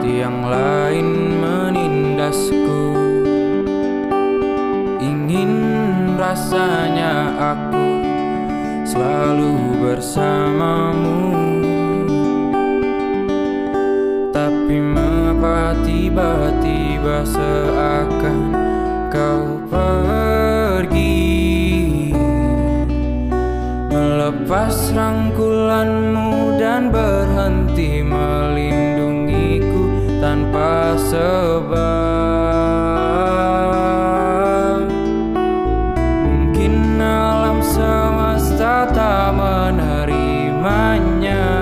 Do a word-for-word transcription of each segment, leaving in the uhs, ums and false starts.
yang lain menindasku. Ingin rasanya aku selalu bersamamu, tapi mengapa tiba-tiba seakan kau pergi, melepas rangkulanmu dan berhenti melindungiku tanpa sebab. Mungkin alam semesta tak menerimanya,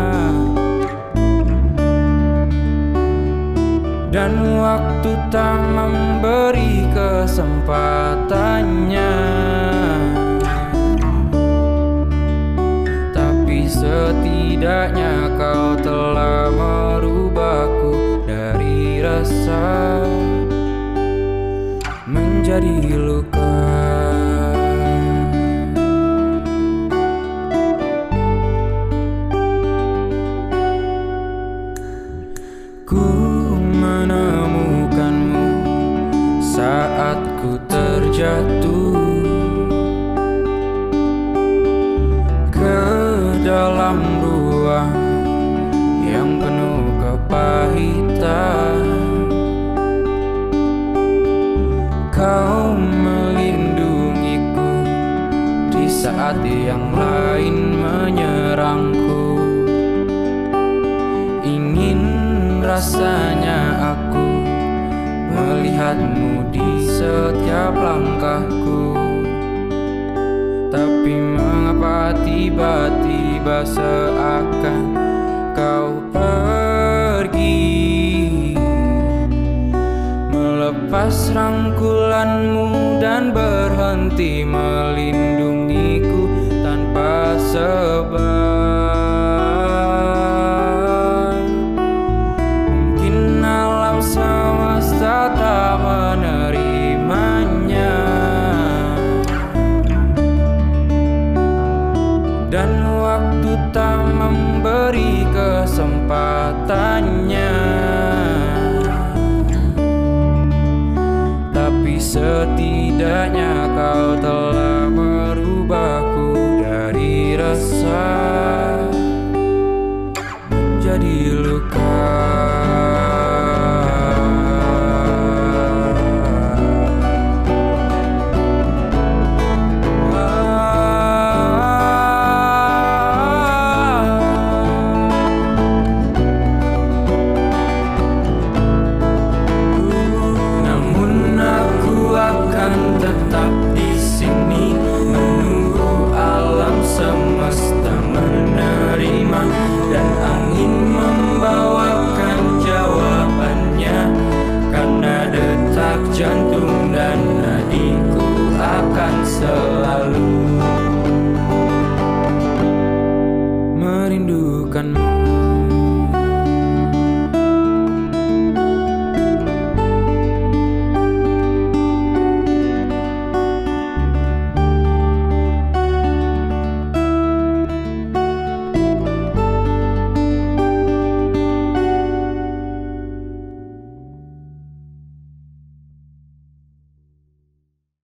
dan waktu tak memberi kesempatannya. Tapi setidaknya kau telah merubahku dari rasa menjadi luka. Ku menemukanmu saat ku terjatuh ke dalam ruang yang penuh kepahitan. Kau melindungiku di saat yang lain menyerangku. Ingin rasanya aku melihatmu di setiap langkahku, tapi mengapa tiba-tiba seakan kau pergi, melepas rangkulanmu dan berhenti melindungiku tanpa sebab. Mungkin alam semesta tak menerimanya, dan waktu tak memberi kesempatannya. Tapi setidaknya